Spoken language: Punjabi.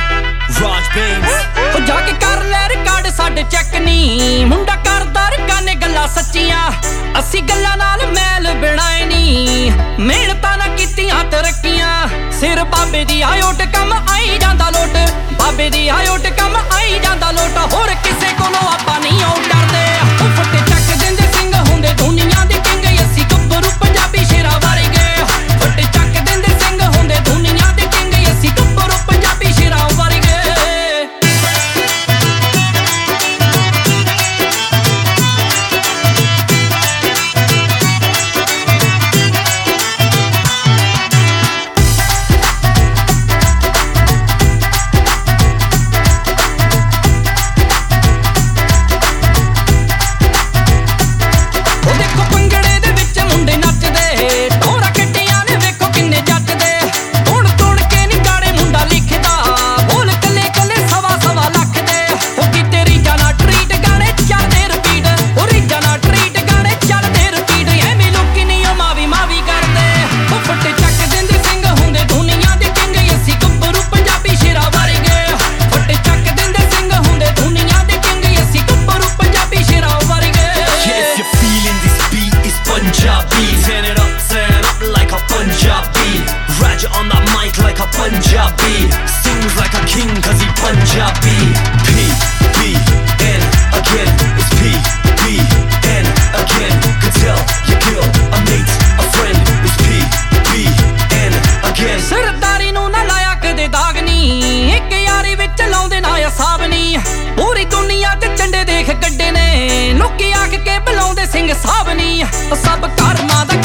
Raj Beans ਉਹ ਜਾ ਕੇ ਕਰ ਲੈ ਰਿਕਾਰਡ ਸਾਡੇ ਚੈੱਕ ਨੀ ਮੁੰਡਾ ਕਰਦਾ ਰਕਾਨੇ ਗੱਲਾਂ ਸੱਚੀਆਂ ਅਸੀਂ ਗੱਲਾਂ ਨਾਲ ਮੈਲ ਬਣਾਏ ਨੀ ਮਿਹਨਤਾਂ ਨਾ ਕੀਤੀਆਂ ਤਰੱਕੀਆਂ ਸਿਰ ਬਾਬੇ ਦੀ ਆਇਓਟ ਕੰਮ ਆਈ ਜਾਂਦਾ ਲੋਟ ਬਾਬੇ ਦੀ ਆਇਓਟ ਕੰਮ ਆਈ ਜਾਂਦਾ ਲੋਟ ਹੋਰ ਕਿਸੇ ਕੋਲੋਂ ਆਪਾਂ ਨਹੀਂ ਉਹ ਡਰਦੇ ਉਹ ਫੱਟੇ ਚੱਕ ਦਿੰਦੇ ਸਿੰਘ ਹੁੰਦੇ ਦੁਨੀਆ ਦੇ ਕਿੰਗ ਅਸੀਂ ਗੱਭਰੂ ਪੰਜਾਬੀ ਸ਼ੇਰਾਂ ਵਰਗੇ ਫੱਟੇ ਚੱਕ ਦਿੰਦੇ ਸਿੰਘ ਹੁੰਦੇ ਦੁਨੀਆ ਦੇ ਕਿੰਗ ਅਸੀਂ ਗੱਭਰੂ ਪੰਜਾਬੀ ਸ਼ੇਰਾਂ ਵਰਗੇ Punjabi sings like a king cause he Punjabi. P-B-N again, it's P-B-N again. Could tell you killed a mate, a friend. It's P-B-N again. ਸਰਦਾਰੀ ਨੂੰ ਨਾ ਲਾਇਆ ਕਦੇ ਦਾਗ ਨੀ ਇੱਕ ਯਾਰੀ ਵਿੱਚ ਲਾਉਂਦੇ ਨਾ ਹਿਸਾਬ ਨੀ ਪੂਰੀ ਦੁਨੀਆ ਤੇ ਝੰਡੇ ਦੇਖ ਗੱਡੇ ਨੇ ਲੋਕੀ ਆਖ ਕੇ ਬੁਲਾਉਂਦੇ ਸਿੰਘ ਸਾਹਿਬ ਨੀ ਸਭ ਕਰਮਾਂ ਦਾ